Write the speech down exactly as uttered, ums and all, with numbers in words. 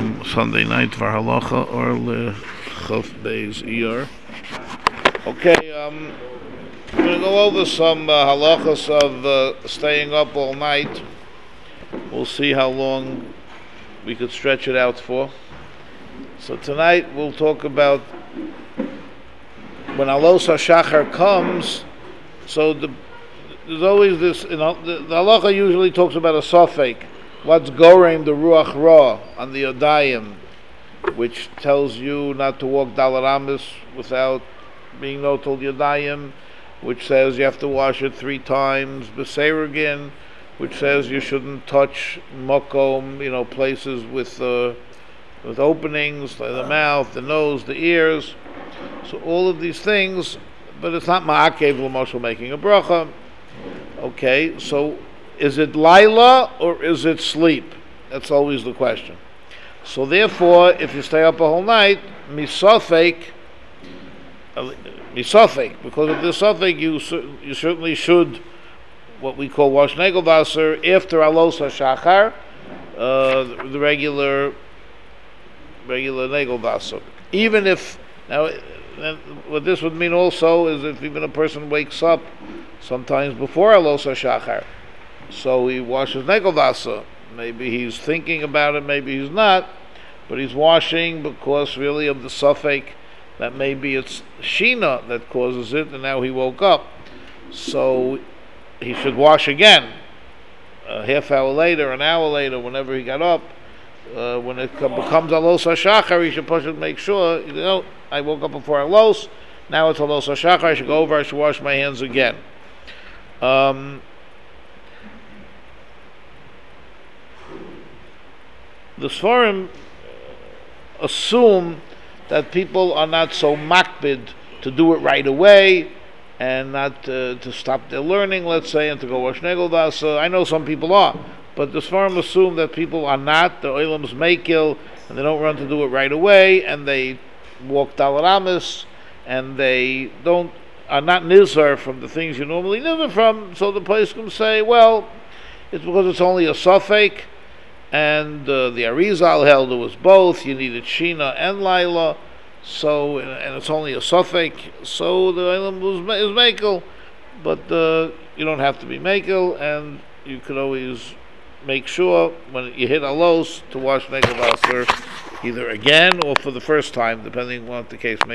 um, Sunday night for halacha or lechuf beis iyar. Okay, um, we're going to go over some uh, halachas of uh, staying up all night. We'll see how long we could stretch it out for. So tonight we'll talk about when Alos HaShachar comes. So the, there's always this, you know, the, the halacha usually talks about a sofek. What's gorem the ruach ra on the Yodayim, which tells you not to walk dalaramis without being notal Yodayim, which says you have to wash it three times, beserugin, which says you shouldn't touch mokom, you know, places with uh, with openings, like the mouth, the nose, the ears. So all of these things, but it's not ma'akev l'moshel making a bracha. Okay, so is it laila or is it sleep? That's always the question. So therefore, if you stay up a whole night, misofek, misofek, because of this sofek, you you certainly should what we call wash negel vaser after alos hashachar, uh, the, the regular regular negel vaser. Even if now, what this would mean also is if even a person wakes up sometimes before alos hashachar, so he washes negel vaser. Maybe he's thinking about it, maybe he's not, but he's washing because really of the sofek that maybe it's shina that causes it, and now he woke up, so he should wash again a half hour later, an hour later, whenever he got up. Uh, when it com- becomes alos hashachar, he should push it, make sure, you know, I woke up before alos, now it's alos hashachar, I should go over, I should wash my hands again. Um, the Sforim assume that people are not so makbid to do it right away and not uh, to stop their learning, let's say, and to go wash negel vaser. I know some people are, but the Sforim assume that people are not. The oilam's meikil, and they don't run to do it right away, and they walk dalaramis, and they don't are not nizar from the things you normally nizar from. So the place can say, well, it's because it's only a sofek, and uh, the Arizal held it was both. You needed shina and laila. So, and it's only a sofek, so the oilam was is mekel, but uh, you don't have to be mekel, and you could always make sure when you hit alos to wash negel vaser either again or for the first time, depending on what the case may be.